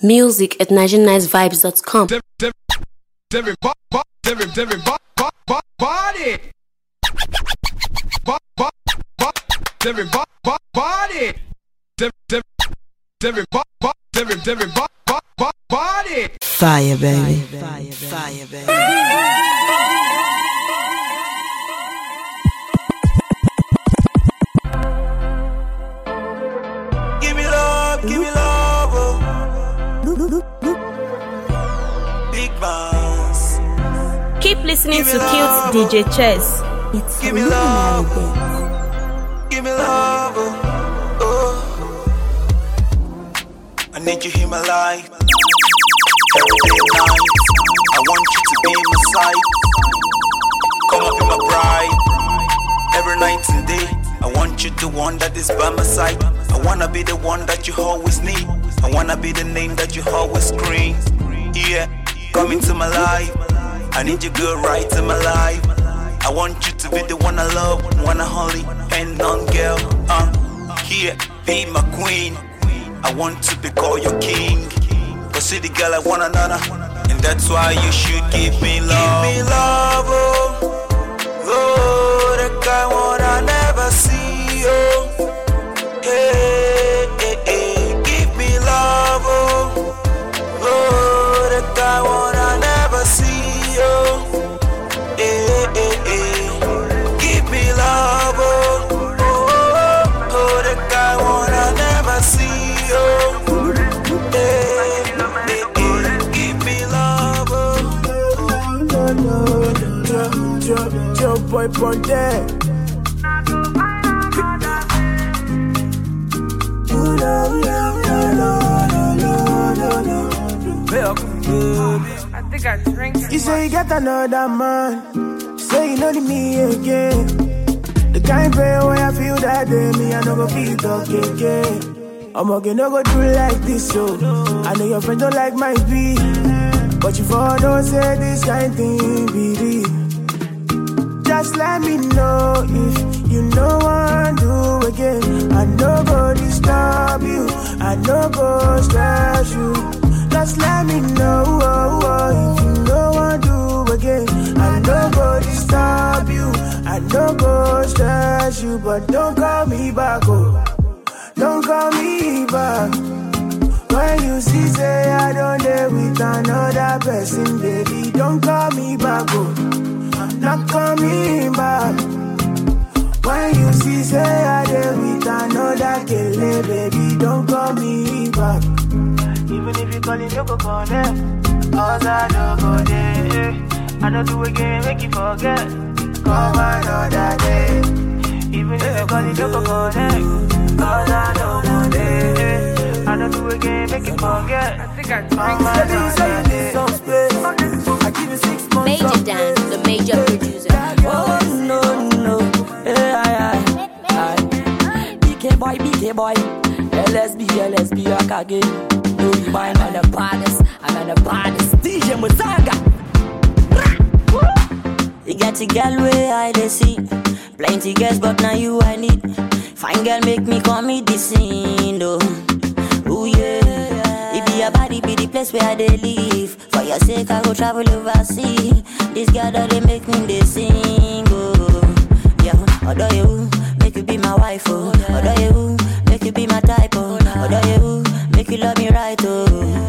Music at NigerianNiceVibes.com. Fire, baby. Fire, baby. Give me love, oh. Big boss. Keep listening to Cute DJ Chess. Give me love, oh. Give me love, oh. I need you in my life. Every day and night, I want you to be in my side. Come up in my bride. Every night and day, I want you the one that is by my side. I wanna be the one that you always need. I wanna be the name that you always scream. Yeah, come into my life. I need you good right in my life. I want you to be the one I love, one I only, and none girl. Here, be my queen. I want to be called your king. But see the girl I want another, and that's why you should give me love. Give me love, oh, oh, the guy wanna never see, oh, hey, hey, hey. Give me love, oh, oh, the guy wanna never see, oh, hey, hey, hey. Give me love, oh, oh, oh, the guy wanna never see, oh, hey. Your boy Ponte. I think I drink. You say you got another man. Say you know me again. The kind pain where I feel that day, me I no go feel talking again. I'm okay, no go do like this, so I know your friends don't like my beat, but you for don't say this kind thing be real. Just let me know if you know what to do again. I no go disturb you, I no go stress you. Just let me know if you know what to do again. I no go disturb you, I no go stress you. But don't call me back, oh, don't call me back. When you see say I don't live with another person, baby, don't call me back, oh, I'm not coming back. When you see say I live with another killer, baby, don't call me back. Even if you call it, you go connect. Cause I don't go there. I don't do again, make you forget. Come another day. Even if you call it, you go connect. Cause I don't go there. I don't do again, make you forget. I think I drink. I give you 6 months. Major Dan, the major producer. Oh no, hey, BK boy, LSB, back again. No remind I'm the baddest, DJ Muzaga. You got a girl where I dey see, plenty girls but now you I need. Fine girl make me come meet the scene, though. Ooh yeah, it be your body be the place where I dey live. For your sake I go travel overseas. This girl that they make me they sing, oh. Yeah, although you make you be my wife, oh. Although you make you be my type, oh. Although you make you love me right, oh.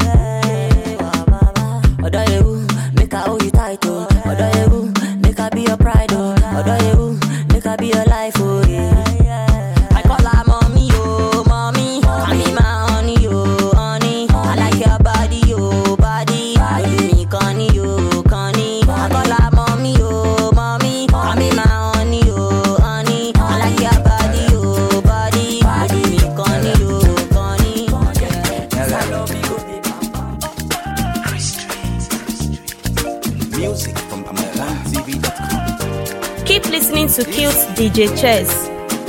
Although you make I hold you tight, oh. Although you make I be your pride, oh. Although you make I be your life, oh. Yeah. I call her mommy, oh, mommy. Call me my honey, oh, honey. I like your body, oh, body. You me conny, oh, conny. I call her mommy, oh, mommy. Call me my honey, oh, honey. I like your body, oh, body. You me conny, oh, conny. Music from AmaranTV.com. Keep listening to Cute DJ Chess.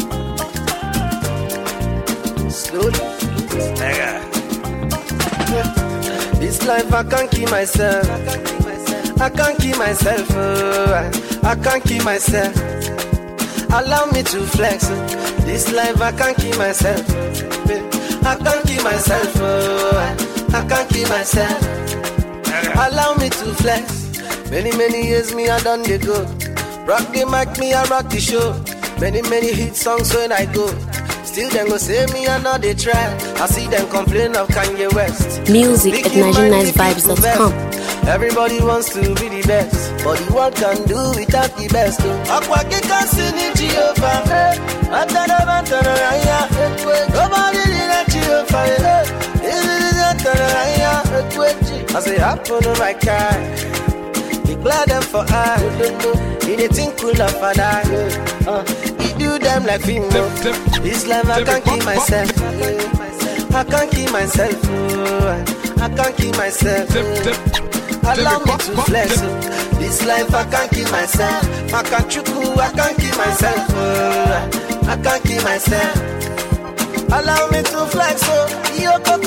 This life I can't keep myself. I can't keep myself. I can't keep myself. Allow me to flex. This life I can't keep myself. I can't keep myself. I can't keep myself. Allow me to flex. Many years me I done the go. Rock the mic, me I rock the show. Many hit songs when I go. Still them go say me I know they try. I see them complain of Kanye West. Music at NigerianNiceVibes.com. Everybody wants to be the best, but the world can do without the best. Akwaki can sing in Jehovah. Nobody did Jehovah. I say happen to my car. Declare them for I. Anything cool up for that. He do them like film. This life I can't keep myself. I can't keep myself. I can't keep myself. Allow me to flex. This life I can't keep myself. I can't keep myself. I can't keep myself. Allow me to flex. Yo go.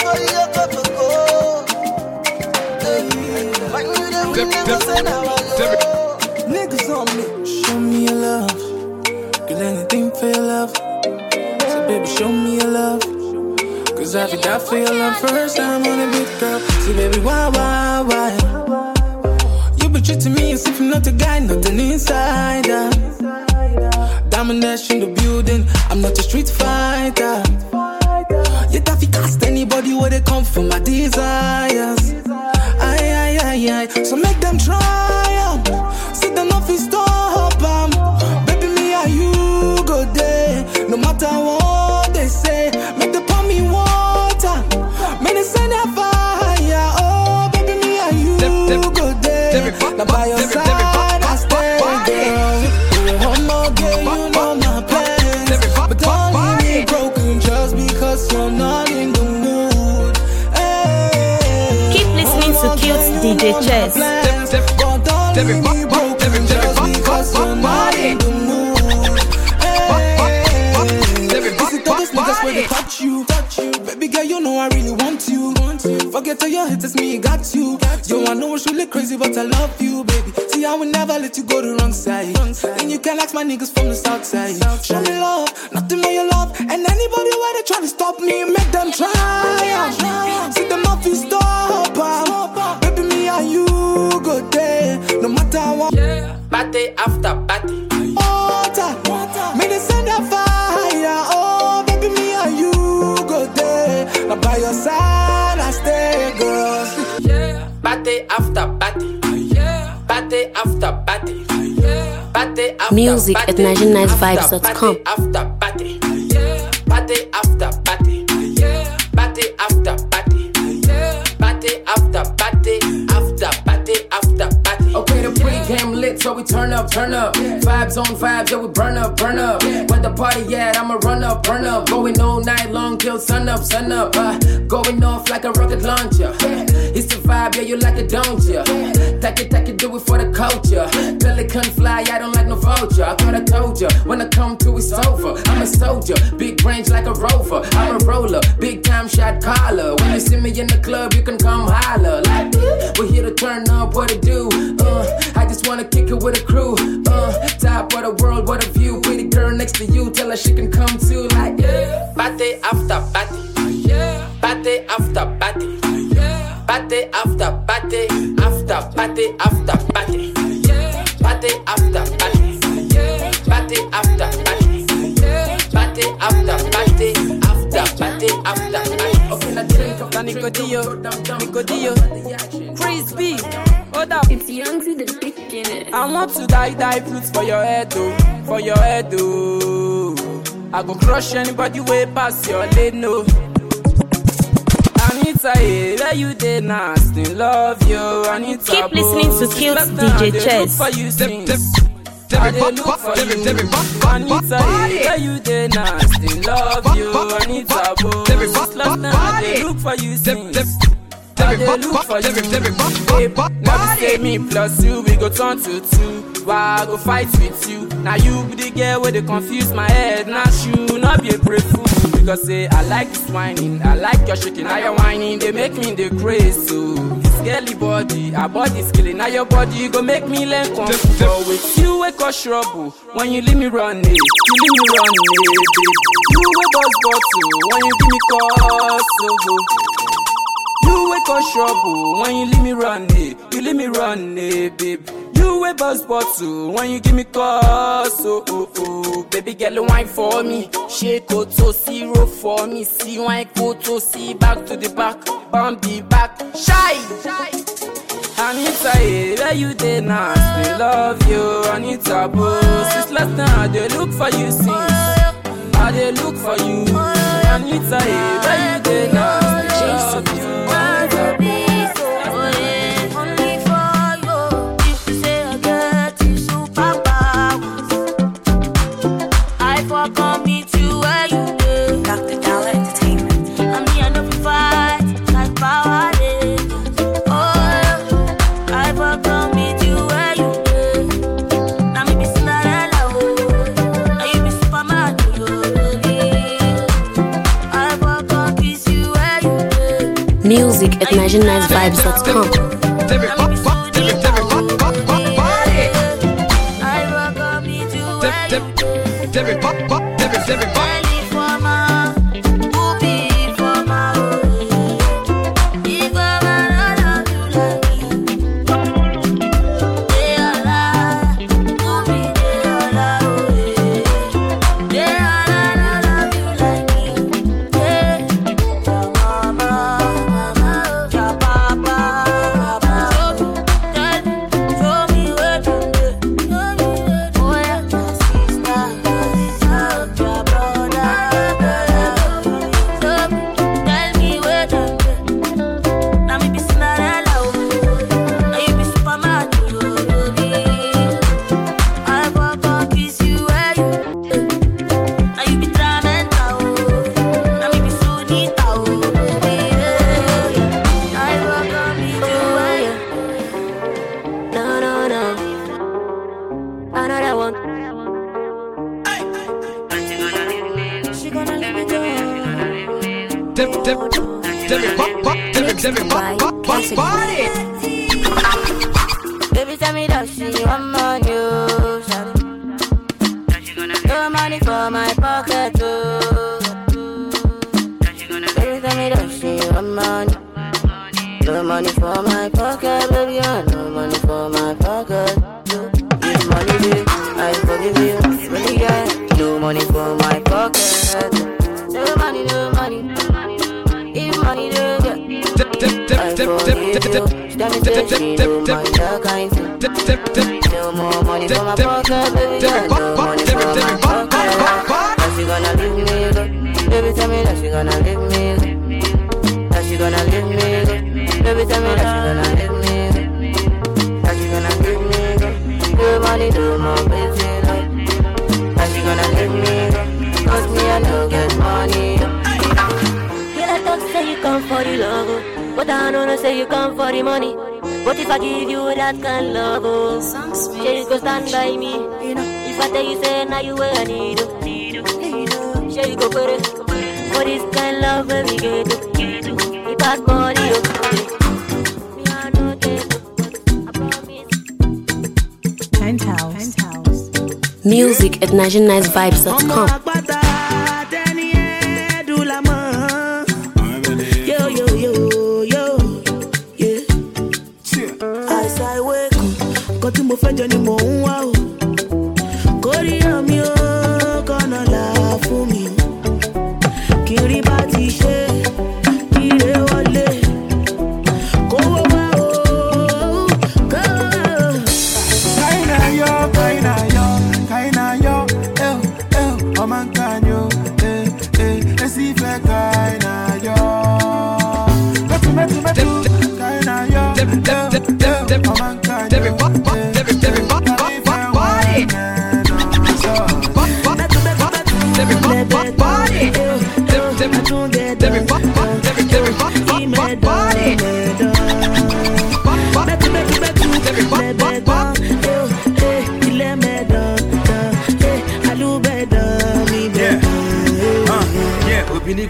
Niggas on me. Show me your love. Get anything for your love. So baby, show me your love. Cause I be die for your love. First time on a big girl. So baby, why? You be treating me as if I'm not a guy, not an insider. Diamond Dash in the building. I'm not a street fighter. Yet I fi cast anybody where they come from my desires. Aye. So make them try. Sit down off his stop. Baby, me and you go there. No matter what they say. Make them pour me water. Make them send a fire. Oh, baby, me and you go there. Now by your side, I stay, girl. One more girl, you know my plans. But don't leave me broken just because you're not in the mood. Keep listening to Cute DJ Chess. Don't leave me broken just because you're not in the mood. Visit all those niggas where they touch you. Baby girl, you know I really want you. Forget all your haters, me got you. Yo, I know it's really crazy, but I love you, baby. See, I will never let you go the wrong side. And you can ask my niggas from the south side. Show me love, nothing but your love. And anybody where they try to stop me, make them try. See them off his stop. Baby, me and you go there. No matter what. Party after party. Water, me they send a fire. Oh, baby, me and you go there. Now by your side, I stay, girl. Party after party. Party after party. Party after Music at NigerianNiceVibes.com. After party. Party after party. Party after party. Party after party. After party after party. Okay, the pre-game lit, so we turn up. Vibes on vibes, yeah, we burn up. Where the party at, I'ma run up. Going all night long till sun up. Going off like a rocket launcher. It's the vibe, yeah, you like it, don't ya? Take it, do it for the culture. Pelican fly, I don't like no vulture. I thought I told ya, when I come through, it's over. I'm a soldier, big range like a rover. I'm a roller, big time shot caller. When you see me in the club, you can come holler. Like, we're here to turn up, what to do? I just wanna kick it with a crew. Top of the world, what a view. Pretty girl next to you, tell her she can come too. Like, party after party. Party after party. Party after party. After party after party. Party after party. Party after party. Party after party. After party after party. Okay, now drink up the Nicodillo. Chris B. Hold up. It's young to the beginning. I want to die fruits for your head, oh. I go crush anybody way past your lane, no. Anita, where you did nasty, love you. Anita, keep listening to Cute DJ Chess. I dey look for you. Anita, where you did nasty, love you. Anita, I dey look for you since. I dey look for you. Never say me plus you, we go turn to two. Why I go fight with you? Now you be the girl where they confuse my head. Now you not be a brave fool. Because say I like this whining, I like your shaking, now you're whining, they make me the craze. So this girly body, her body's killing. Now your body go make me learn comfortable. With you we cause trouble when you leave me running, baby. You we bust bottle when you give me cause. You You ain't cause trouble when you leave me run it. You leave me run it, babe. You ain't buzz bottle when you give me cause. Oh, baby girl, wine for me. Shake to 0 for me. See wine to see back to the back. Bump the back. Shy. Anita, where you dey now? Still love you, Anita, boo. Since last time I dey look for you since. I dey look for you, Anita, where you dey now? Still love you, Anita, boo. Come meet you where you go. Dr. Dollar Entertainment. I'm the end of the fight, like power day. Oh, I will come meet you where you go. Now me be Cinderella, now you be Superman, I will come kiss you where you go. Music at NigerianNiceVibes.com. Baby, tell me that she want money, no money for my pocket, Baby, tell me that she want money, no money for my pocket, baby, no money for my pocket. If money do, I forgive you, really, yeah. No money for my pocket, no money, no money. If money do, yeah. I forgive you. Tell me that she don't mind that kind thing. No more money for my pocket, baby, yeah. No money for my pocket. That she gonna leave me, girl. Baby, tell me that she gonna leave me, girl. That she gonna leave me, girl. Baby, tell me that she gonna leave me, girl. That she gonna leave me, girl. No money, no more busy life. That she gonna leave me, girl. Cause me, I don't get money. Girl, I talk say you come for the love, but I don't say you come for the money. But if I give you that kind of love, oh, say you go stand by me. If I tell you say now you where I need you, say you go put it. For this kind of love when we get it, you got money, oh. Me I know that, I promise. Penthouse. Music at NigerianNiceVibes.com. Tí mo fẹ́ jẹ ni mò ń wá o, kórìíra mi ó kọ́nà là fún mi, kí n rí bá ti ṣe ire wọlé, kówó wá o, kówó wá o. Kaina yo, ọmọ nǹkan yo, èsì fẹ́ kaina yo, mẹ́tù, kaina yo, ọmọ nǹkan yo.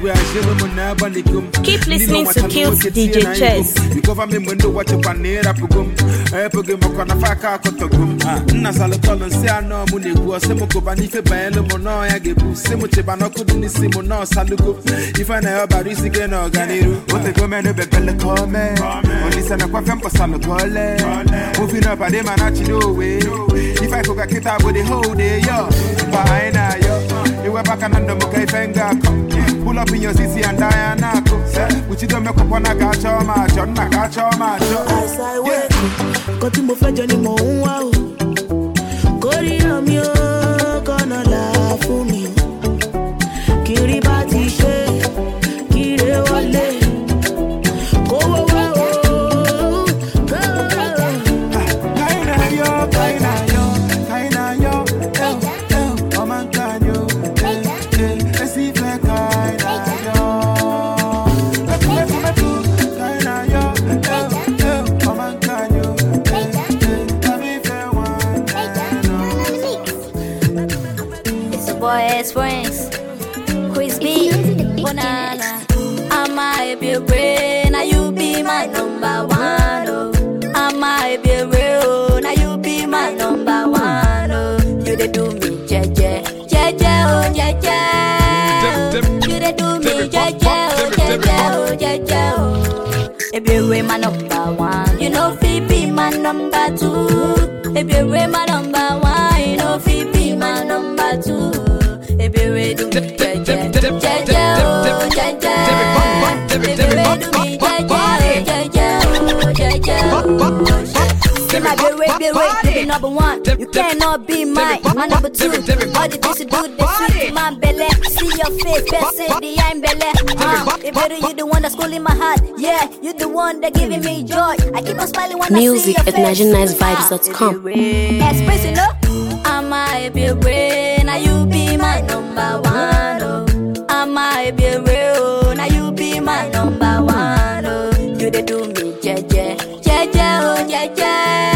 Keep listening to Kills DJ Chess. You cover me when you watch a panera pugum. Pugum on a faka cotogum. Nasal colon say I know money was Semoko Banife Baelo Mono, I give Semuche Banoko in the Simono Saluko. If I know about this again, Organiru, what the government of Bella Come, only send a quaffam for Salocole. Moving up at them and not no way. If I could get out with the whole day, yo, fine, yo. You were back under Mokai Fenga. Pull up in your CC and Diana. Which you don't make up on a catch or match, on a catch or match. As I wake, got to move anymore. Wow, Korean, you're gonna laugh for me. Kiribati, Kire Wale. Springs, Chris B, Bonana. I might be brain, now you be my number one. Oh. I might be real, now you be my number one. Oh. You dey do me, jeje, jeje, oh jeje. You dey do me, jeje, oh jeje, oh jeje, oh. If you be my number one, you know fi be my number two. If you be my number one, you know fi be my number two. If you ready to me, jaja, jaja, oh, jaja. If you ready to me, jaja, jaja, see my be number one. You cannot be mine. My number two. All the things you do, they sweet my belly. See your face, best say the I'm belly. If you the one that's cool in my heart, yeah, you the one that giving me joy. I keep on smiling when Music I see your at face. NigerianNiceVibes.com. Express, you know. I might be brain, now you be my number one. Oh. I might be real, now you be my number one. Oh. You dey do me, jeje, jeje, oh jeje.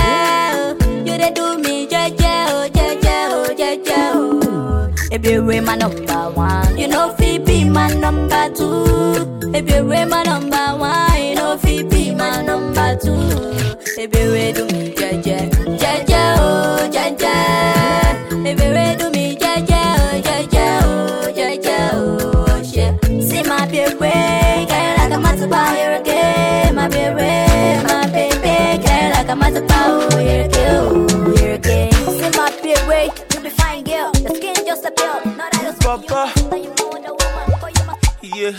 You dey do me, jeje, oh jeje, oh jeje, oh. If you be my number one, you know fi be my number two. If you be my number one, you know fi be my number two. If you ready to me, jeje, jeje, oh jeje. If you ready to me, jeje, oh jeje, oh jeje, oh shit. See my baby, girl like a mataba, you're a gay. My baby, girl like a mataba, oh you're a gay, oh you're a gay. See my baby, you be fine girl, the skin just a pill. Not that it's Papa. You know the woman, for you must. Yeah.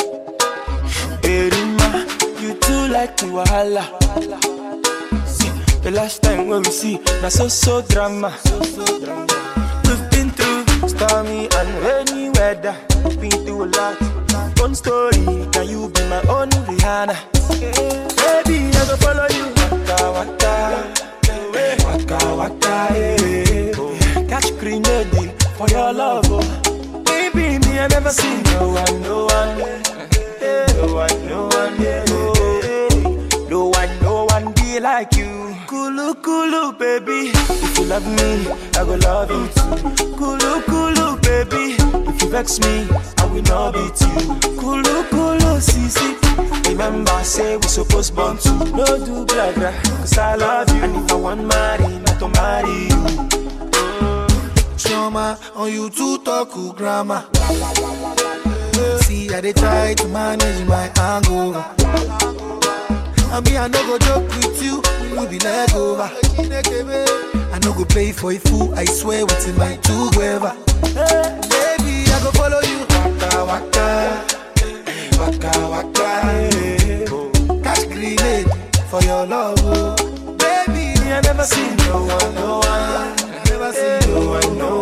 Erima, you too like me wahala. See, the last time when we see, na so drama. We've been through stormy and rainy weather. Been through a lot. One story, can you be my own Rihanna? Baby, I go follow you. Waka waka, yeah. Catch grenade for your love, oh. Baby, me I never seen no one, no one, yeah. No one be like you. Kulu, baby. If you love me, I go love you too. Kulu, baby. If you vex me, I will not beat you. Kulu, sisi. Remember, say we supposed born to. No do blah blah, cause I love you. And if I want marry, not to marry you. Shoma, on you to talk grammar. See, I dey try to manage my anger. I mean, I no go joke with you, you be leg over. I no go play for a fool, I swear what's in my two gueva. Baby, I go follow you. Waka, catch grenade for your love, oh. Baby, I never seen no one. Never seen no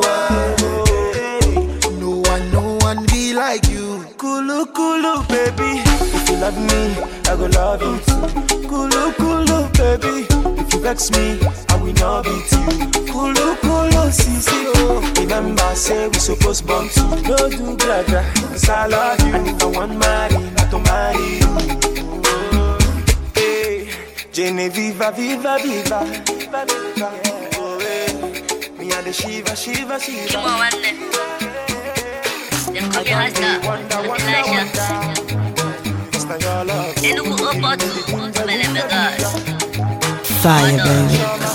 one be like you. Kulu, baby. If you love me, I go love you too. Kulu, baby. If you vex me, I will not beat you. Kulu, sisi, oh. Remember, say we supposed born to. No do blah blah, cause I love you. And if I want marry, not to marry you. Hey, Jenny, viva. Oh, hey. Me and the Shiva. Them call me Hasta, Elijah. Enugu Opotu, Meleme God. Fire, baby.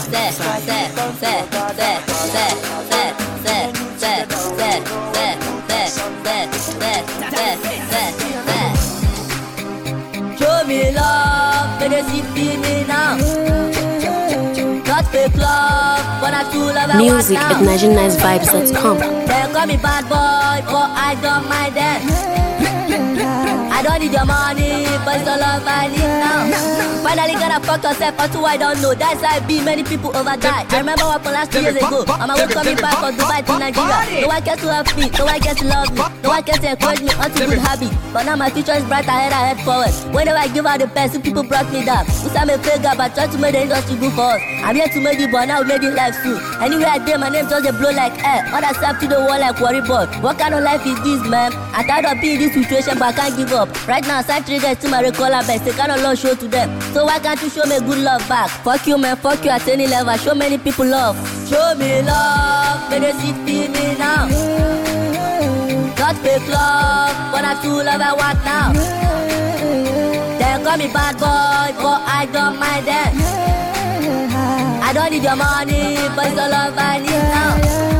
Show me love, but they see me now. Not fake love, but I true love. Music at NigerianNiceVibes.com. They call me bad boy, but I don't mind that. I don't need your money, but it's all love I need now. Finally gonna fuck yourself or two, I don't know. That's how I be, many people over die. I remember what from last 2 years ago. I'm away coming back from Dubai to Nigeria. No one cares to help me, no one cares to love me, no one cares to encourage me onto good habit. But now my future is bright, I head forward. Whenever I give out the best, people brought me down. I'm a fake guy, but try to make the industry good for us. I'm here to make it, but now we made it life soon. Anyway I did, my name just a blow like air. Other stuff to the wall like worry board. What kind of life is this, man? I'm tired of being in this situation, but I can't give up. Right now, side triggers to my recaller best. They kind of love show to them. So why can't you show me good love back? Fuck you, man. Fuck you at any level. Show many people love. Show me love. May they see me now. Not fake love, but I true love I want now. They call me bad boy, but I don't mind them. I don't need your money, but it's the love I need now.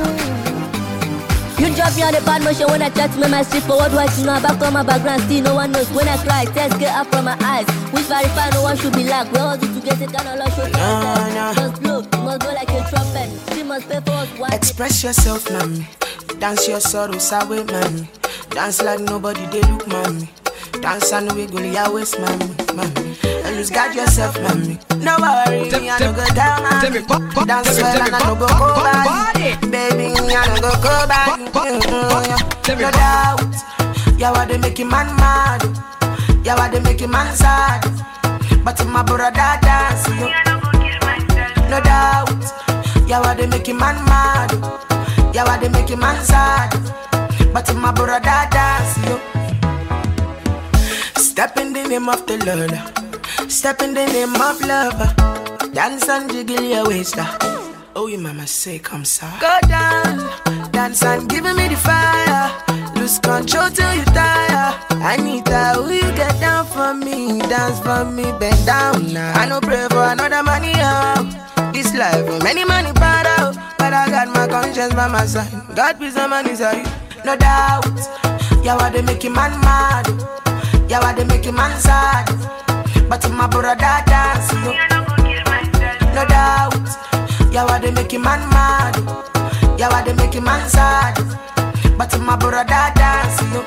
You drop me on the bad motion when I try to make my street forward. What you know about my background, still no one knows. When I cry, tears get up from my eyes. Which verify no one should be like. We all do to get it kind of love show. Just blow, you must go like a trumpet. She must pay for us one. Express yourself, mommy. Dance your sorrows away, mommy. Dance like nobody they look, mommy. Dance and wiggle your waist, mommy. And lose guard yourself, mommy. No worry, I no go down, mommy. Dance well and I no go back. Baby, I no go back. No doubt, yeah, what they making man mad. Yeah, what they making man sad. But my brother dance, yo. No doubt, yeah, what they making man mad. Yeah, what they making man sad. But my brother dance, yo. Step in the name of the Lord. Step in the name of love. Dance and jiggle your waist. Oh, your mama say, come, sir. Go down, dance and give me the fire. Lose control till you tire. I need that, will you get down for me? Dance for me, bend down now. I no pray for another money out. This life, many money bad out. But I got my conscience by my side. God please, the money side. No doubt, yeah, what they making man mad. Yeah, what they making man sad. But my brother dance, yo. No doubt, yeah, what they making man mad. Yeah, what they making man sad. But my brother dance, yo.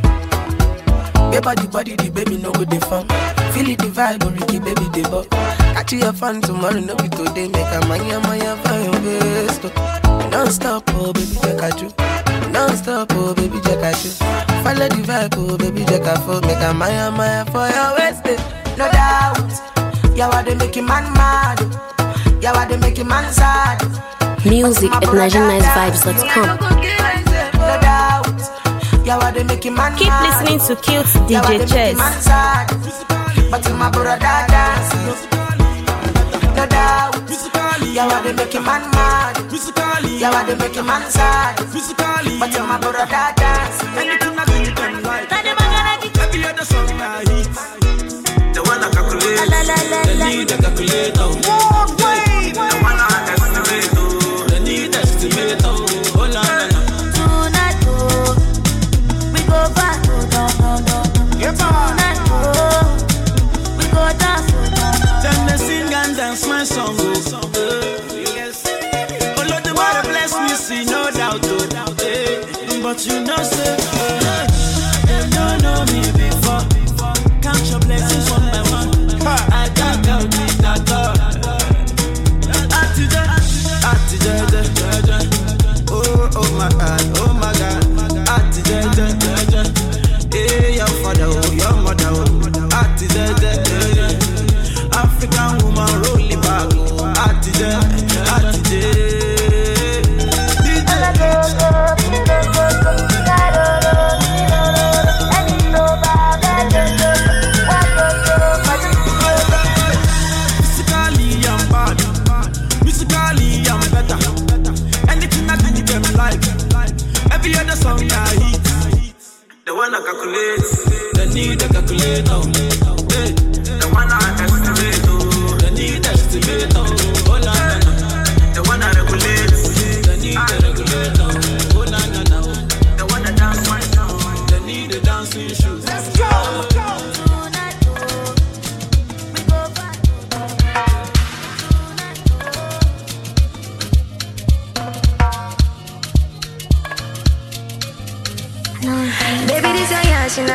Body, the baby no good the fun. Feel it the vibe, Ricky baby the bop. Catch your fun tomorrow, no be today. Make a maya for your best. Don't stop, oh baby, check out you. Don't stop, oh baby, check out you. Follow the vibe, oh baby, check out for. Make a maya for your waist. No doubt, yeah, what they making man mad. Yeah, what they making man sad. Music at NigerianNiceVibes.com. No doubt, yeah, what they making man Keep mad. listening to Cute DJ Chess. But my brother dance. No doubt, yeah, what they making man mad. Yeah, what they making man sad. But my brother dance. Anything I do, you can like. Every other song I hit. The one I calculate. The need the calculator. The one I estimate. The need estimator. Hold on. Tonight, we go back. Tonight, we go dance. Then they sing and dance my song. Oh Lord, the Lord bless me, see no doubt. But you know, say, they don't know me before. Count your blessings one by one. I can't count it at all. Oh my God. Hey, your father, oh, your mother, oh. African woman, roll it back, oh. Every other song I hit.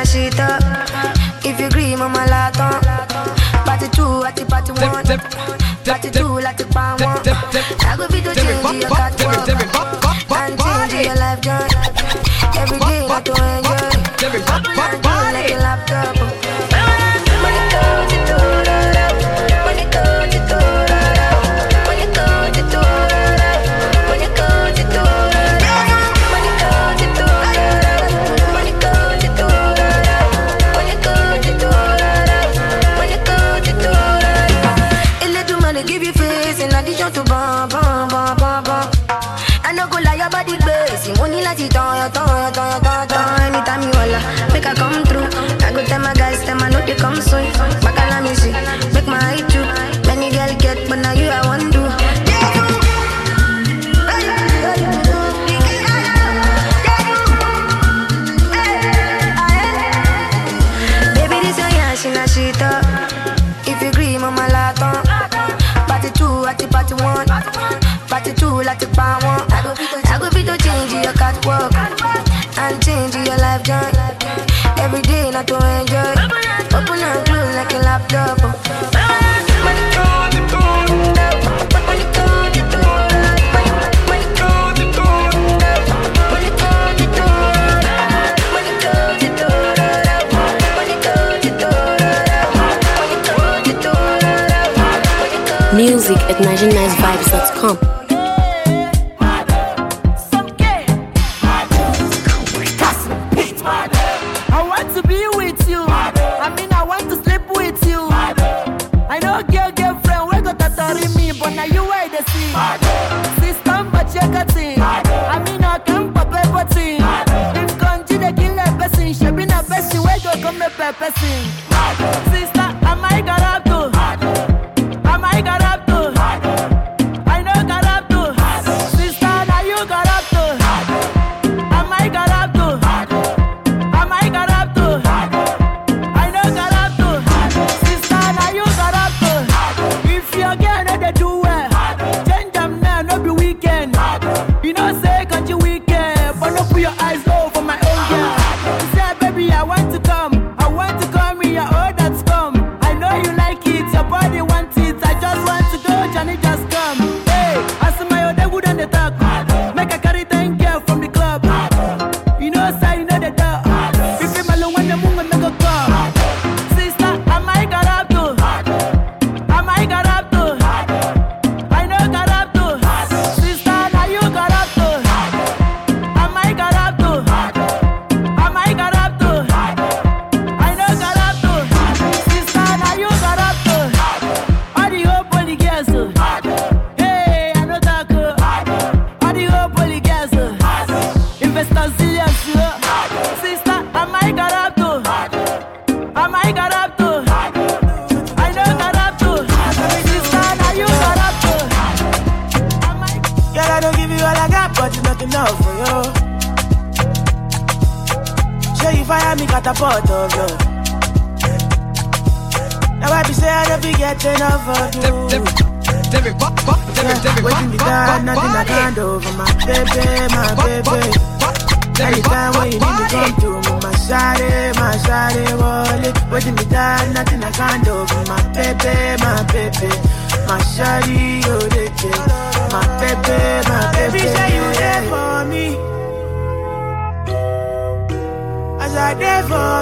shit up. If you agree, mama laton. Party 2 at the party 1. Party 2 like the pan 1. I go be to change your catwalk and change your life journey. Every day not to enjoy. Open and close like a laptop. Money goes to money goes to money goes to money goes to money goes to money goes to money goes to a little money give you face in addition to bum bum bum bum bum. I no go lie your body base. Money like it on. Anytime you holla, make I come through. I go tell my guys, them I know they come soon. Bacala music, make my eye too. Many girl get, but now you I want to. Baby, this your yash in a shit up. If you agree, mama laton. Party 2 at the party 1. Party 2 like the pan 1. I go be to change your catwalk and change your life journey. Every day not to enjoy. Open and close like a laptop. Money goes to money goes to money goes to money goes to money goes to money goes to Music at NigerianNiceVibes.com. Sister, am I got up to? Am I got up to? I know got up to. Sister, now you got up to. Am I got up to? Am I got up to? I know got up to. Sister, now you got up to. If you're getting they do well, change them now, no be weekend. You know say can't you weekend, but no put your eyes low for my own girl. You say baby I want to come. Oh, that's come. I know you like it, your body wants it. I just want to go, Johnny, just come. Hey, I see my other good on the talk. Make a carry 10 girl from the club. You know, say, you know the dog. If you malone when the moon make a call. Sister, am I got up to? Am I got up to? I know got up to. Sister, now you got up to. Am I got up to? Am I got up to? Enough for you. Say you fire me catapult of you. Now I be say I don't be getting enough of you. Waiting be done, nothing I can't do for my baby, my baby. Anytime when you need me come to me, my shawty, wallet. Waiting be done, nothing I can't do for my baby, my baby. My shawty, oh, they my baby, my baby. Say you there for me, as I there for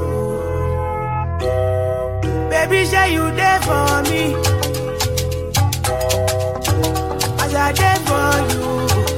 you. Baby, say you there for me, as I there for you.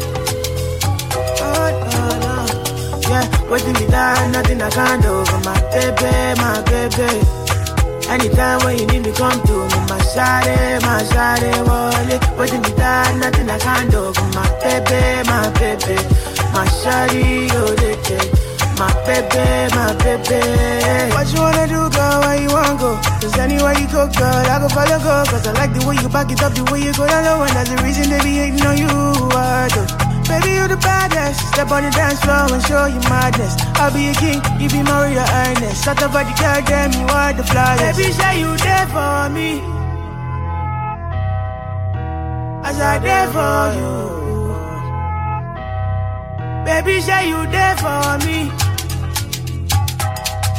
Oh, no. Yeah, waiting me down, nothing I can't do for my baby, my baby. Anytime when you need me, come to me, my shawty, wallet. Waiting me down, nothing I can't do for my baby, my baby. My shawty, oh, they my baby, my baby. What you wanna do, girl, where you wanna go? Cause anywhere you go, girl, I go follow, go. Cause I like the way you back it up, the way you go down low. And that's the reason they be hating on you, Baby, you the baddest. Step on the dance floor and show you madness. I'll be a king, you be Maria Ernest. Shut up, body, girl, damn, you are the flyest. Baby, say you there for me, as I there for you. Baby, say you there for me,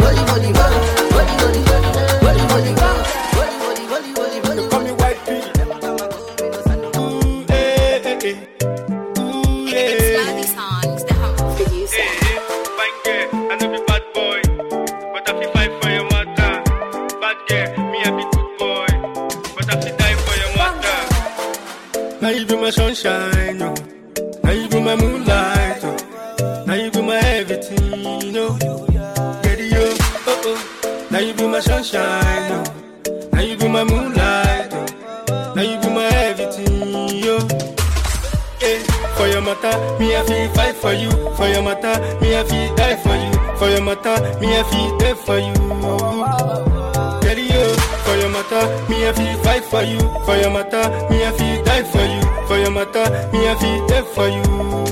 Sunshine, no. Now you be my moonlight, oh. Now you be my everything, no. Get you, oh oh. Now you be my sunshine, no. Now you be my moonlight, oh. Now you be my everything, yo. Hey, for your matter, me I feel fight for you. For your matter, me I feel die for you. For your matter, me I feel dead for you. Get you, for your matter, me I feel fight for you. For your matter, me I feel die for you. For your matter, me I feel dead for you.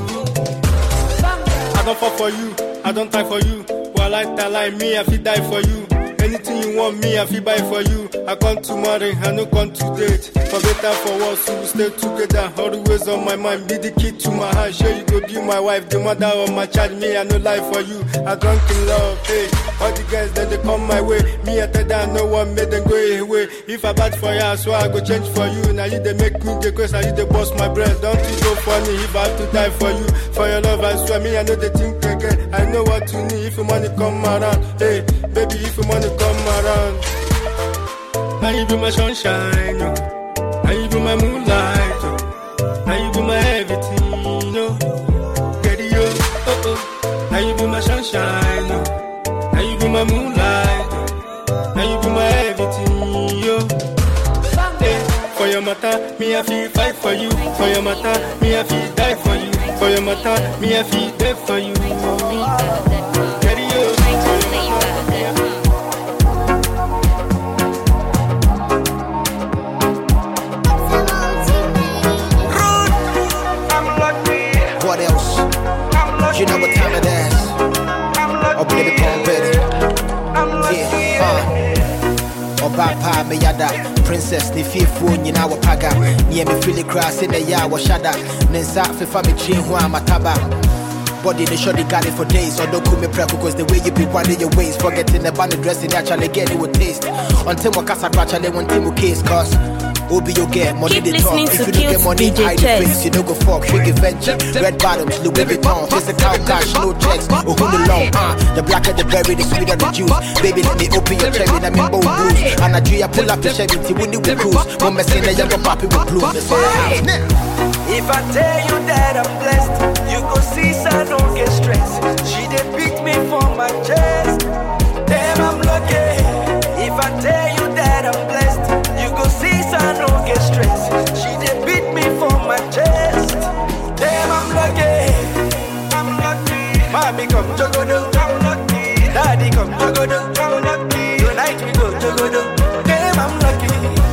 I don't fall for you, I don't die for you. While I lie, me I feel die for you. Anything you want, me I feel buy for you. I come to marry, I no come to date. For better, for worse, we will stay together. Always on my mind, be the key to my heart. Sure you go be my wife, the mother of my child. Me I no lie for you, I drunk in love. Hey, all the guys then they come my way. Me I tell them no one made them go away. If I bad for you, I swear I go change for you. Now you they make me the cause, now you they bust my breath. Don't you go funny if I have to die for you. For your love, I swear me I know they think again. I know what you need if your money come around. Hey, baby, if your money come around. Now you be my sunshine, no. Now you be my moonlight, no. Now you be my everything, no. Get you, oh oh. Now you be my sunshine, no. Now you be my moonlight, no. Now you be my everything, yo. Hey, for your matter, me I feel fight for you. For your matter, me I feel die for you. For your matter, me I feel dead for you. Get you, for your matter, me I feel. What else? You know what time it is. Oh baby, come baby. Yeah, Oba me yada. Princess ni fearful nyina wa paga. Nye me feel cross in the ya wa shada. Nensa fefa me chin ho amataba. Body the shorty got it for days. So don't call me prep because the way you be winding your waist. Forgetting the band dressing actually get it with taste. Until my casa actually want to case cause Obi you get money Keep they talk. listening If to you don't get money, DJ hide the Chess. face. You don't go fuck, Trigger Venture, red bottoms, Louis Vuitton, physical cash, no checks. Oh, who the long? The blacker the berry, the sweeter the juice. Baby, let me open your cherry, let me bow blues. And I pull up the Chevy, when you will cruise. One messing the young papi with blue. That's all I have. If I tell you that I'm blessed, you go see, so I don't get stressed. She did beat me for my chest. Damn, I'm lucky. If I tell you that I'm blessed, you go see, so I don't get stressed. She did beat me for my chest. Damn, I'm lucky. I'm lucky. Mommy come jogodo, I'm lucky. Daddy come jogodo, I'm lucky. Tonight we go jogodo. Damn, I'm lucky.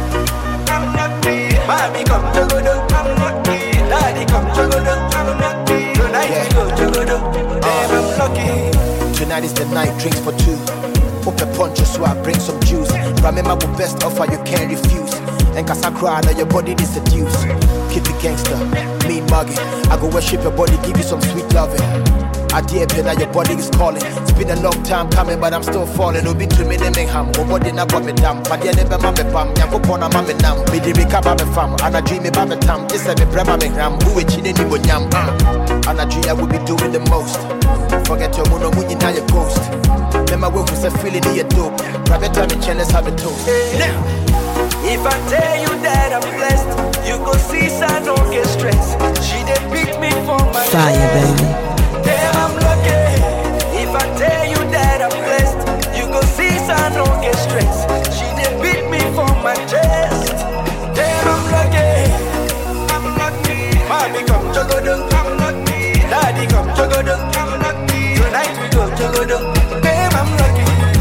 I'm lucky. Mommy come jogodo, I'm lucky. Daddy come jogodo, I'm lucky. Tonight we go jogodo. Damn, I'm lucky. Tonight is the night, drinks for two. Open punch so I bring some juice. Remember the best offer you can't refuse. And cause I cry now your body is seduced. Keep it gangster, mean mugging. I go worship your body, give you some sweet loving. I dare be now your body is calling. It's been a long time coming, but I'm still falling. No be to me the mingham. Go body na got me down. But yeah, never mammy pam. Yanko pona mammy nam. Me di recover me fam. And I dream me babby tam. This is me brema me gram. Who it chine ni bo nyam. And I dream I will be doing the most. Forget your mono when you now your ghost. Remember when we said feeling in your dope. Private time in channels have a toast. Now, if I tell you that I'm blessed, you go see, so I don't get stressed. She did beat me for my Fire, baby. Damn, I'm lucky. If I tell you that I'm blessed, you go see, so I don't get stressed. She did beat me for my chest. Damn, I'm lucky. I'm lucky. Mommy come jogodo, I'm lucky. Daddy come jogodo, I'm lucky. Tonight we go jogodo. Damn, I'm lucky.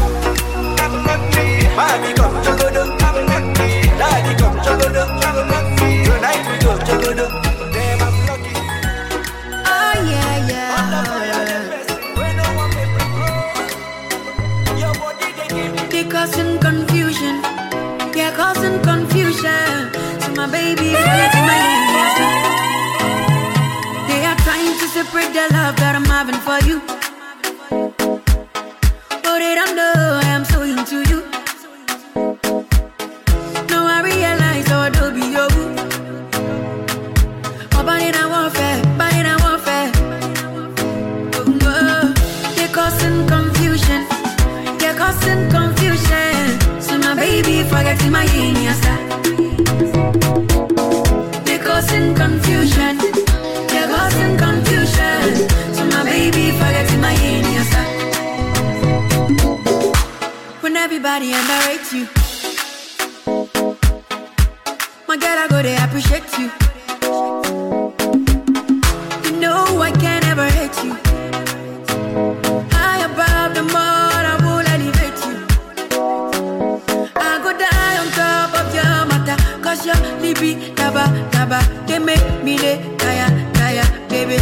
I'm lucky. Mommy come jogodo, I'm lucky. Daddy come jogodo, I'm lucky. Tonight we go jogodo. Damn, I'm lucky. Oh yeah, yeah. They causing confusion, yeah, causing confusion. So my baby, my they are trying to separate the love that I'm having for you. But they don't know I am so into you. Now I realize how I do be your boo. Oh, but in a warfare, they're causing confusion, they're causing confusion. So my baby forgetting my genius. They're causing confusion, they're causing confusion. So my baby forgetting my genius. When everybody underrates you, my girl, I go they appreciate you. You know I can't ever hate you. High above the mud, I will elevate you. I go die on top of your matter, cause your libi, daba, they make me the kaya, baby.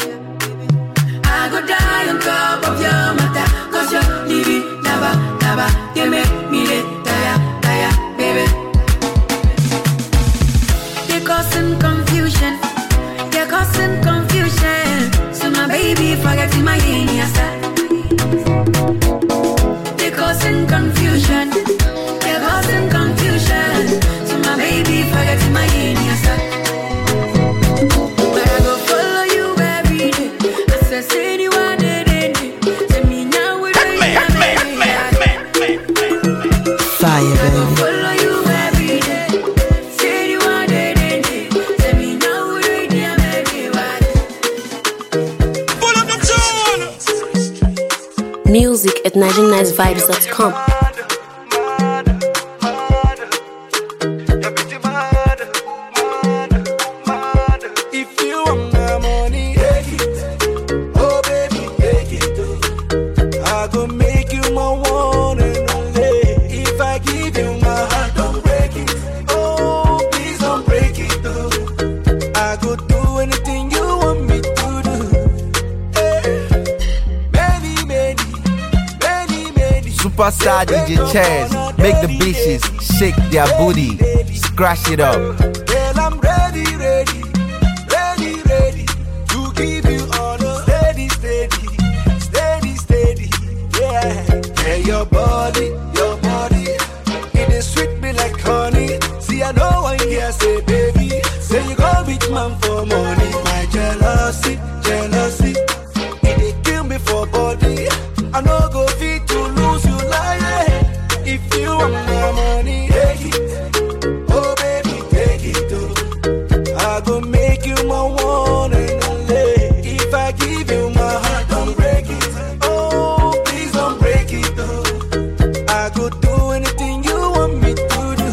I go die on top of your matter, cause your libi, daba, they make me the kaya, baby. They're causing confusion, they're causing confusion. So my baby forgetting my genius. They're causing confusion, they're causing confusion. So my baby forgetting my genius. But I go follow you every day. I say you are dead. Tell me now we're Fire, baby. follow you every day. Say you are dead. Tell me now we're Music at NigerianNiceVibes.com. If you want my money, take it. Oh baby, take it. I go make you my one and only. If I give you my heart, don't break it. Oh, please don't break it. I go do anything you want me to do. Many. Superstar DJ Chess, make the bitches shake their booty, scratch it up. Girl, I'm ready to give you all the steady, yeah. Yeah, your body, it is sweet me like honey. See, I know I man for money. My jealousy, jealousy, it dey kill me for body. I no go fit to lose you like if you want my money, take it. Oh baby, take it. Oh, I go make you my one and only. If I give you my heart, don't break it. Oh, please don't break it. Oh, I go do anything you want me to do.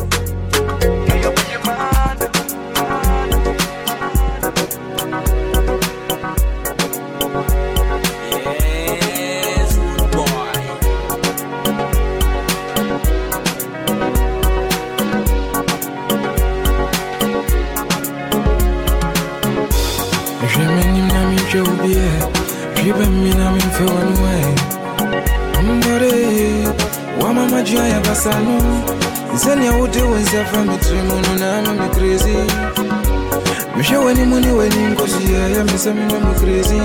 Send you out to one from the dream on I'm crazy. Me show any money when you go see I miss me I'm crazy.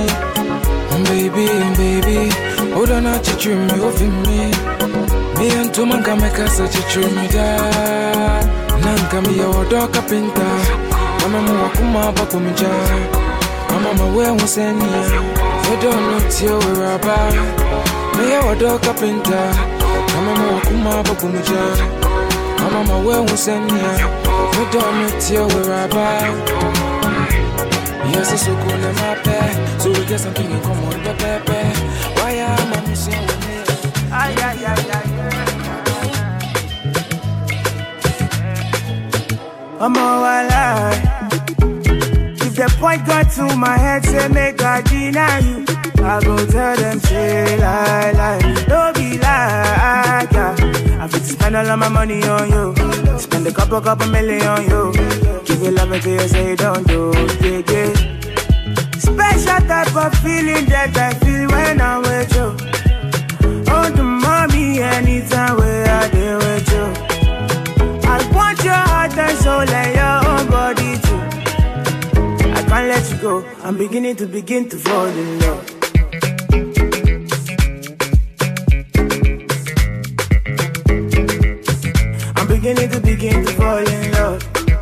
Baby, hold on at you dream me of me. Me and two man can make us such a dream me da. Nanka me your dog carpenter. Mama mo kuma bakumja. Mama where was any? You don't know till we're about. Me your dog carpenter. Mama mo kuma bakumja. Mama, where was any? We don't know till we're about. Yes, it's so cool in my bed. So we get something in common, baby. Why am I missing with me? I'm all alive. If the point got to my head, say make I deny you. I go tell them, say lie. Don't be like, yeah. I fit to spend all of my money on you. Spend a couple million on you. Give you love until you say don't do, yeah. Special type of feeling that I feel when I'm with you. Oh, the mommy, anytime where I deal with you. I want your heart and soul and your own body too. I can't let you go. I'm beginning to fall in love. Begin to fall in love.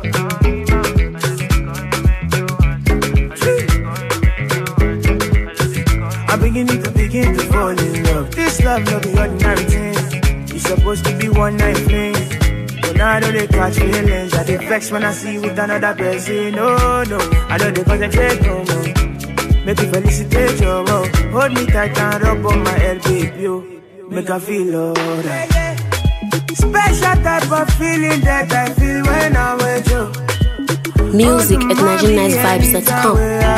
I'm begin to fall in love. This love no be ordinary thing. It's supposed to be one night thing. But now I know they catch feelings. I dey vex when I see you with another person. No, I know they concentrate no more. Make you felicitate your love. Hold me tight and rub on my head, baby. Make I feel alright. Special type of feeling that I feel when I'm with you. Music at NigerianNiceVibes.com.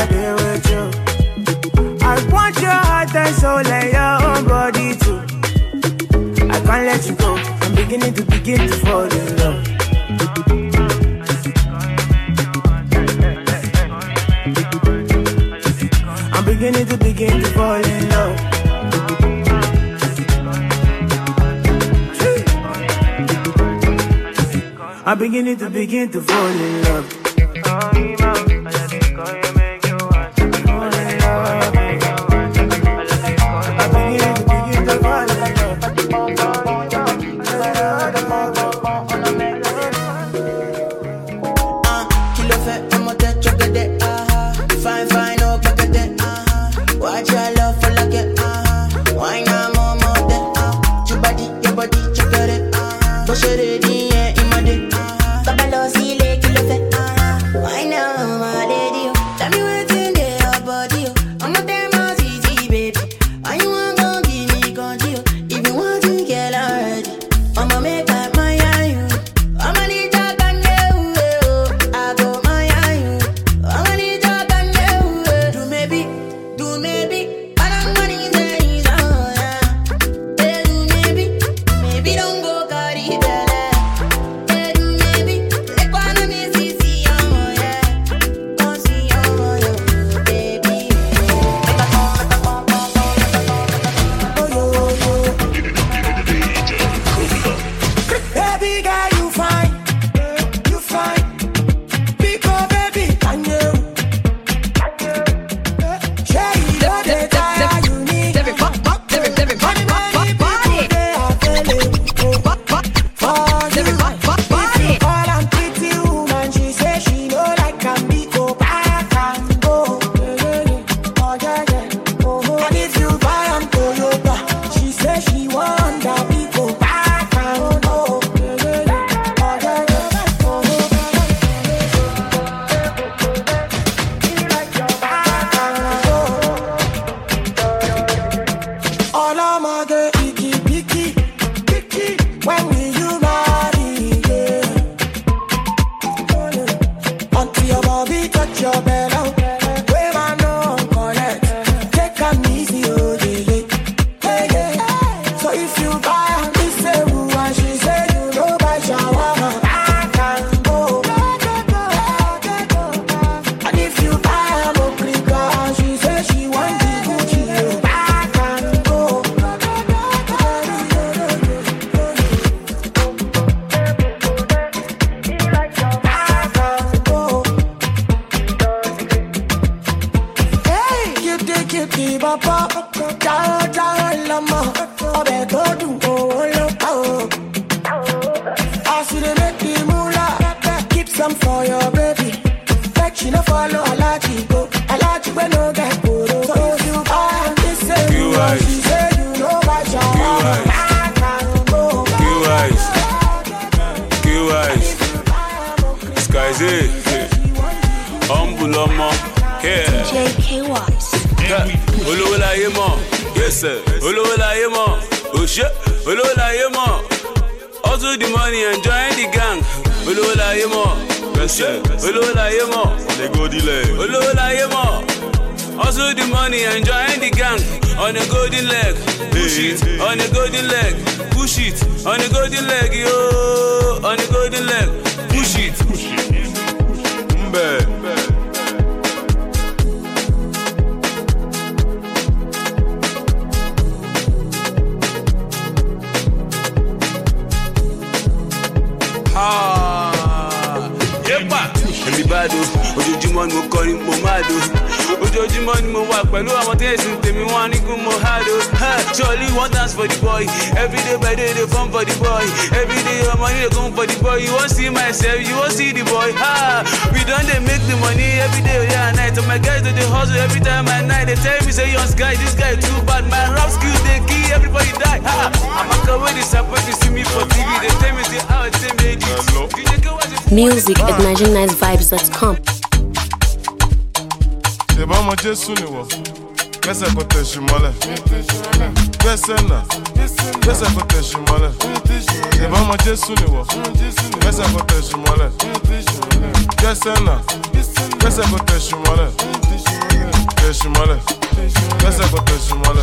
I want your heart and soul and your own body too. I can't let you go. I'm beginning to fall in love. I'm beginning to fall in love. I'm beginning to fall in love. your body touch your belly. Where I know connect. Take a easy, oh yeah, yeah. So if you buy this and she say you know buy shawarma, I can go. And if you buy a Mokrika, she say she want the Gucci, I can go. Keep up, down, lama. I bet go do oh. I see they make the moolah. Keep some for your baby. Like she no follow, I like you go. I like you when no get photo. So if you buy this, she say you know about your mama. I can go. QIs. Skies humble DJ Wise. Olowo la ye mo, yes sir. Olowo la ye mo, oh shit. Olowo la ye mo, also the money enjoying the gang. Olowo la ye mo, yes sir. Olowo la ye mo, on a golden leg. Olowo la ye mo, also the money enjoying the gang on a golden leg. Push it on a golden leg. Push it on a golden leg, yo, on a golden leg. Push it. Mbe. Bado, ojoojúmọ́ ni mo kọrin mo máa do. Ojoojúmọ́ ni mo wà pẹ̀lú àwọn tí ẹ̀sìn tèmi wọ́n ní kún mo há do. Surely one dance for the boy, every day by day they fun for the boy. Every day your money they come for the boy. You won't see myself, you won't see the boy. We done they make the money every day, yeah and night. So my guys do they hustle every time at night. They tell me say young guy, this guy too bad. My rap skills they kill everybody die. I'm a cover disappointed to see me for TV. They tell me say how it's same made it. Music at NigerianNiceVibes.com. C'est bon, mon Dieu, sous-nous. Qu'est-ce que tu es mole? Qu'est-ce que tu es mole? C'est bon, mon Dieu, sous-nous. Qu'est-ce que tu es mole? Qu'est-ce que tu es mole? Qu'est-ce que tu es mole? Qu'est-ce que tu es mole? Qu'est-ce que tu es mole?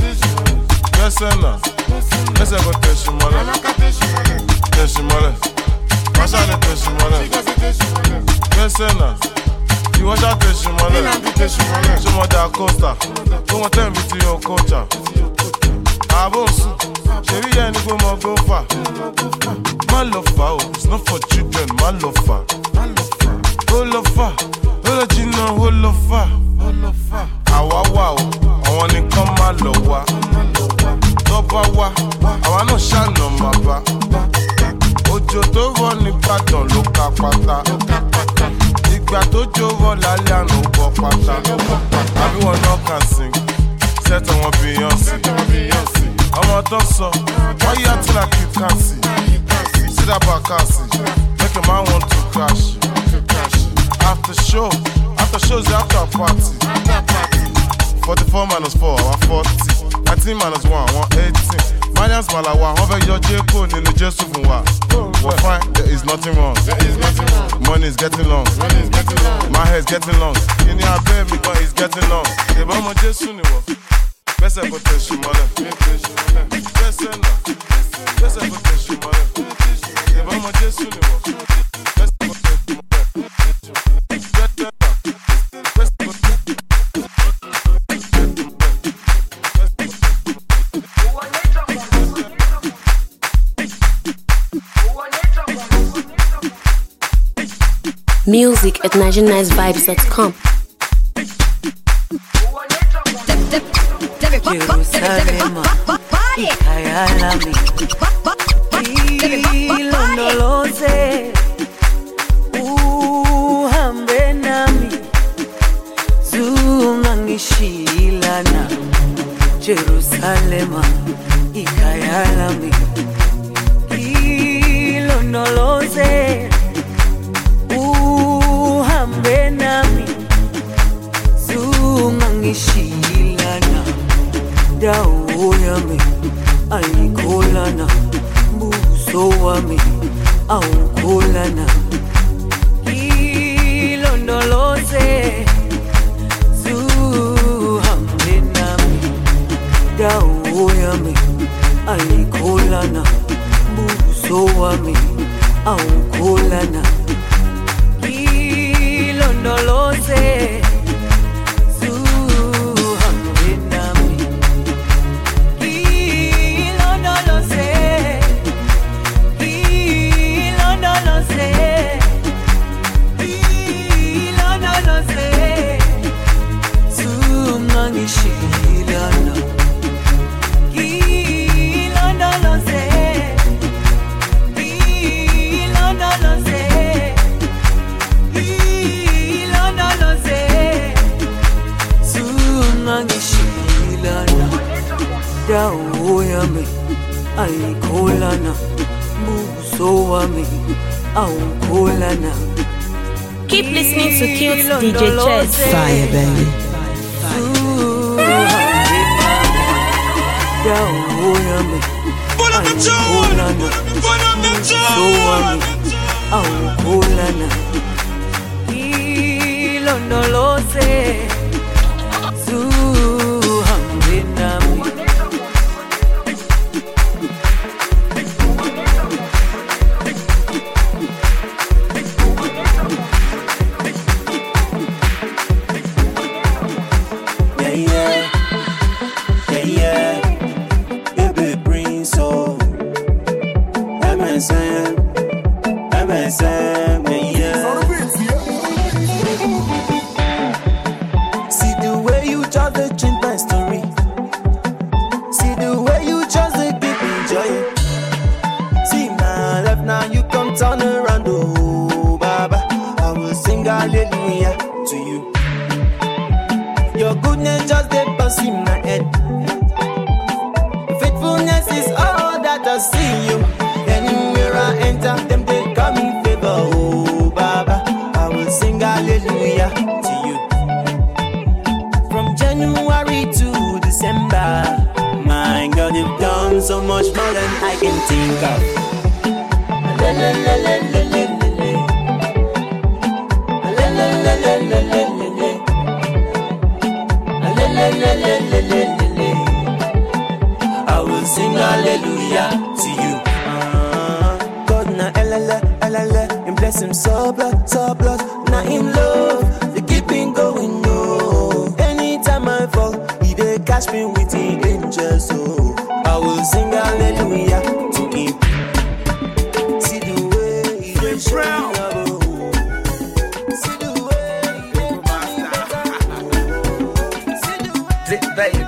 Qu'est-ce que tu es mole? Mashale teshimole, Besena. You watch out teshimole, Shomo da Costa. Come tell me to your culture. Abosu, Shebi ya ni go mo go far. Malofa, it's not for children. Malofa, Holofa, Holojino, Holofa, Awawa, I want to come Malowa. Tobawa, I want no shine no maba. Ojo tó wọ́ ní Ìbàdàn ló ká pátá. Ìgbà tó jó wọ́ lálẹ́ àná ó bọ́ pátá. Everyone now can sing, set on one Beyonce. Ọmọ tó sọ, why you acting like you can't see? See that Bakassi, make a man want to crash. After shows the after party. 44 minus 4, I want 40. 19 minus 1, I want 18. Marians Malawa, over your J-Cone in the Jesufunwa. We're fine, there is nothing wrong. Money is getting long. My hair is getting long. In your bed, because it's getting long. The Bama Jesuniwa. Best I put the Shimala. Best I put the Shimala. The Bama Jesuniwa. Music at NigerianNiceVibes.com. Jerusalem, Ikayalami, Ilondoloze, uhambe nami, zungangishilana. Jerusalem, Ikayalami, Ilondoloze, uhambe nami, zungangishilana. Dawo yami ayikholana, buso wami awukholana. wami aukulana ilondoloze zuhambe nami ilondoloze ilondoloze ilondoloze zungangishilana dawo yami ayikholana buso wami awukholana. Keep listening to Cute DJ Chess. Fire, baby. Dawo yami ayikholana buso wami awukholana ilondoloze zuhambe nami. See the way you just change my story. See the way you just keep me joy. See my life now, you come turn around, oh Baba. I will sing hallelujah to you. Your goodness just dey pass in my head. Faithfulness is all that I see you. Anywhere I enter, them they come in favor, oh Baba. I will sing hallelujah to you. From January to December, my God, you've done so much more than I can think of. I will sing hallelujah to you. God na elele, him bless him so blood, na him love, they keep me going, no. Anytime I fall, he dey catch me with the angels, so I will sing hallelujah to him. See the way he dey show me love, oh. See the way he dey see the way, baby.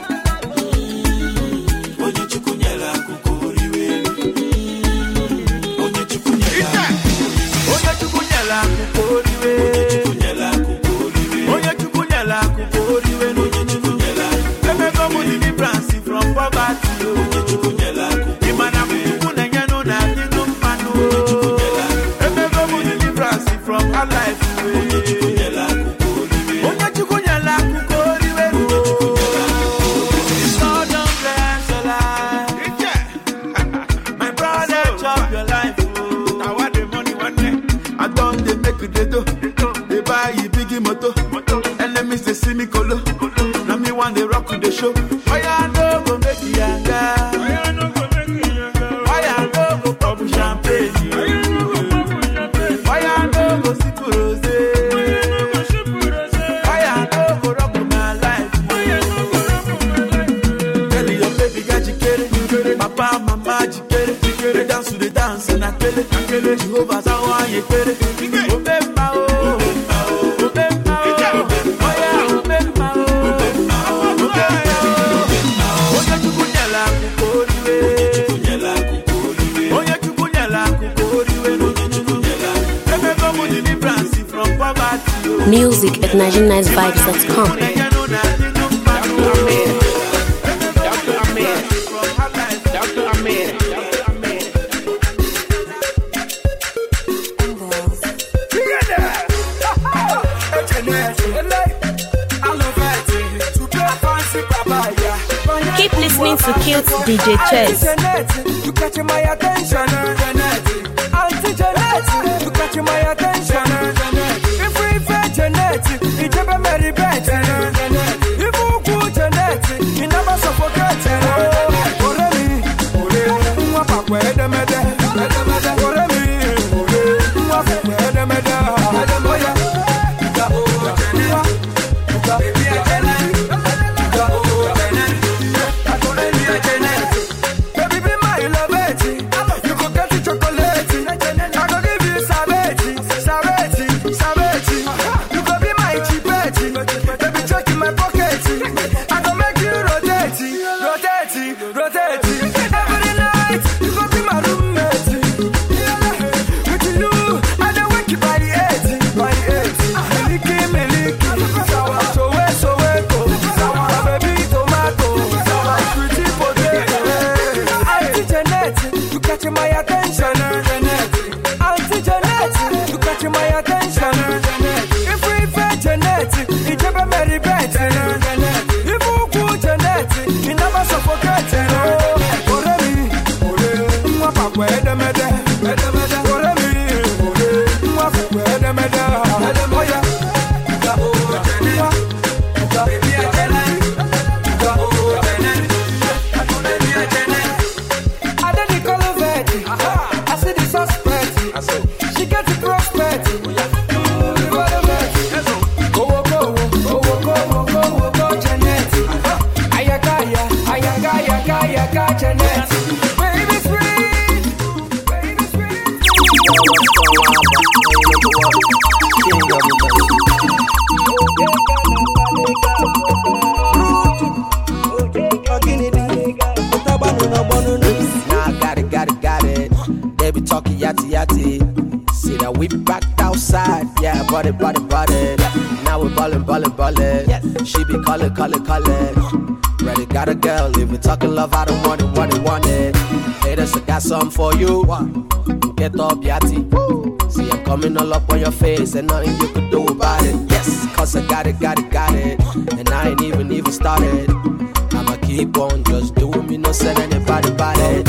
Enemies they see me colo. Now me one they rock with the show. Why I no go make it younger? Why I no go pop champagne? Why I no go sip rose? Why I no go rock my life? Tell your baby got you get it. Papa mama you get it. They dance to the dance and I kill it. Jehovah's how I get it. Music at NigerianNiceVibes.com. Keep listening to Cute DJ Chess. You catch my attention, Auntie Janet, you catch my attention. If we fed Janet, you never marry better. If you go Janet, you never suffocate. Already, Papa, where the matter? body. Now we're ballin'. She be callin'. Ready, got a girl. If we talking love, I don't want it. Haters, I got something for you. Get up, yachty. See, I'm coming all up on your face, and nothing you could do about it. Yes, cause I got it. And I ain't even started. I'ma keep on just doing me, no send anybody about it.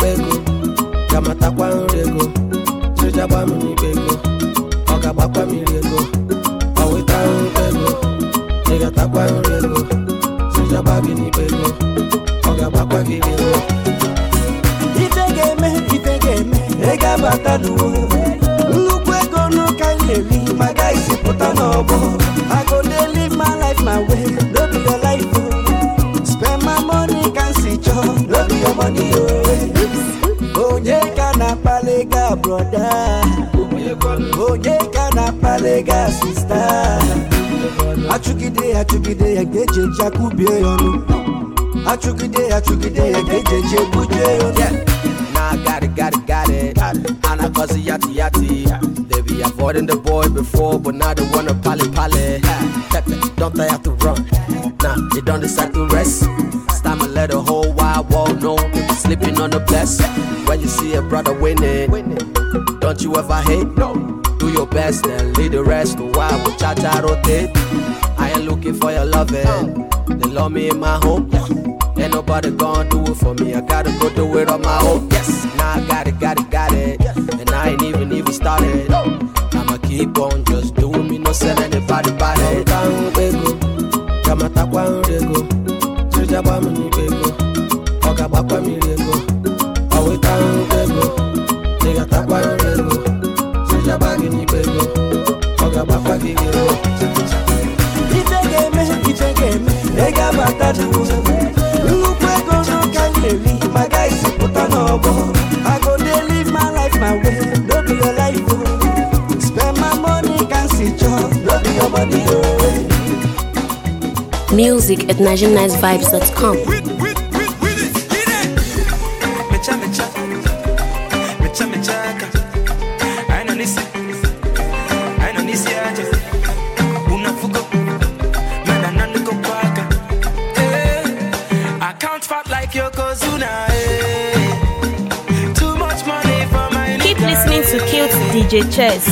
My guys, put on over. I go there, live my life my way. Don't be your life, oh. Spend my money, can see job. Don't be your money, oh. Oh, yeah, can I palega, brother? Oh, yeah, can I palega, sister? Achukide, I get you, Jacobi, Achukide, I get you, Jacobi. Nah, I got it. And I cause it yati. They be avoiding the boy before, but now they wanna pally. Don't they have to run? Nah, they don't decide to rest. It's time to let the whole wide world know they be sleeping on the best. When you see a brother winning, don't you ever hate? Do your best and lead the rest. Why would cha-cha rotate? I ain't looking for your loving. They love me in my home. Ain't nobody gonna do it for me. I gotta go do it on my own. Yes, now I got it. And I ain't even started. I'ma keep on just doing me, no send anybody about it. My guys, put on over. I go there, live my life my way. Don't be your life, oh. Spend my money, can see job. Don't be your money, oh. Music at NigerianNiceVibes.com. Keep listening to Cute DJ Chess.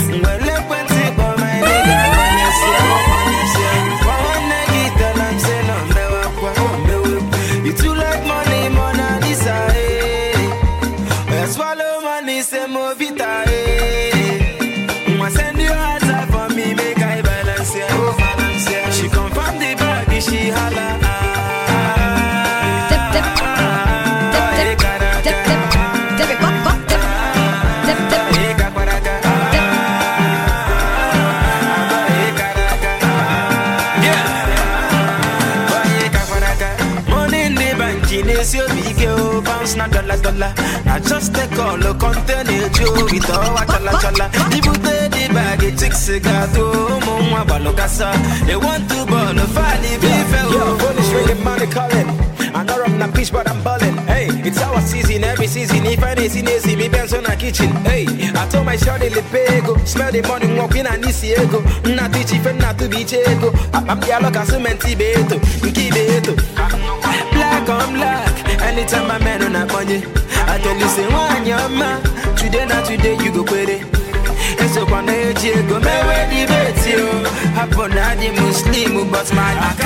You too like money, Mona Lisa. Swallow money, say Movita. Send you answer for me, make I balance here. She come from the bag, she holla. Dollar. I just take all the content you with all chala. People take the bag, it takes cigar to Mumma Balocasa. They want to burn a funny beef. Yo, police ringing money calling. I know I'm not peace, but I'm ballin'. Hey, it's our season, every season. If I didn't see me dance on a kitchen. Hey, I told my shorty the pego. Smell the morning walking and Nisiego. Not the chief and not to be Chego. I'm the Aloca Cementi Beto. Kibeto. Black on black. Anytime I'm man on a money, I tell you, say, one your man. Today, not today, you go put it. And so, one day, you go, my way, debate you. Happen, I the Muslim, but my